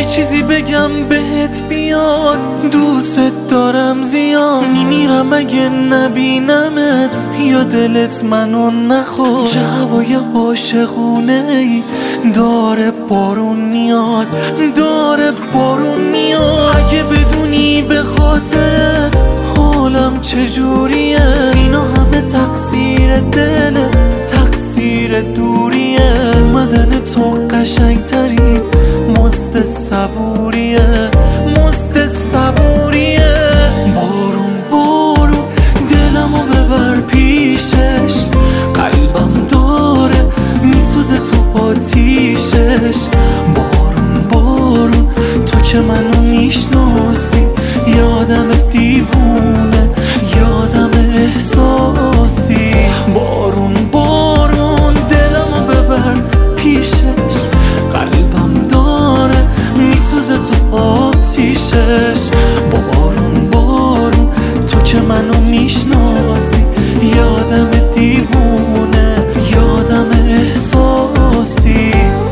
چیزی بگم بهت بیاد، دوست دارم زیاد، میمیرم اگه نبینمت یا دلت منو نخواد. چه هوای عاشقونه ای داره بارون میاد، داره بارون میاد. اگه بدونی به خاطرت حالم چجوریه، اینا همه تقصیر دله، تقصیر دوریه. اومدن تو قشنگترین مست صبوریه، مست صبوریه. بارون بارون دلمو ببر پیشش، قلبم داره میسوزه تو آتیشش. بارون بارون تو که منو میشناسی، یادم دیوونه، یادم احساسی. بارون بارون دلمو ببر پیشش، قلبم داره میسوزه تو آتیشش. بارون بارون تو که منو میشناسی، یادم دیوونه، یادم احساسی.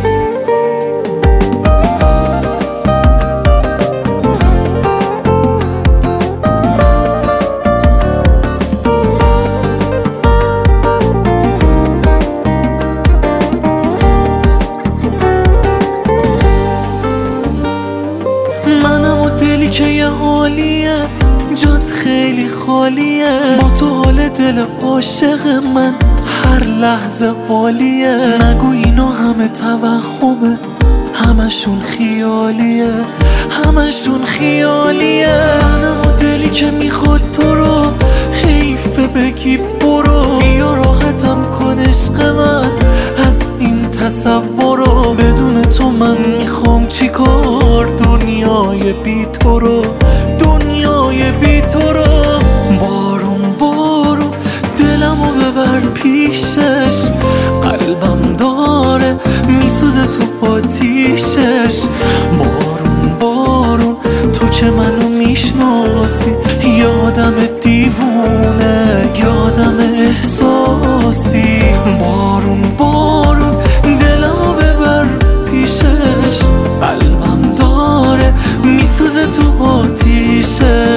منم و دلی که یه حالیه، جات خیلی خالیه. با تو حال دل عاشق من هر لحظه عالیه. نگو اینا همه توهمه، همشون خیالیه، همشون خیالیه. منم و دلی که میخواد تو رو، حیفه بگی برو. بیا راحتم کن عشق من از این تصورو. بدون تو من میخوام چیکار، دنیای بی تو رو، دنیای بی تو رو. بارون بارون دلمو ببر پیشش، قلبم داره میسوزه تو آتیشش. بارون بارون تو که منو میشناسی، یادم دیوونه، یادم احساسی. بارون بارون دلمو ببر پیشش، قلبم داره میسوزه تو آتیشش.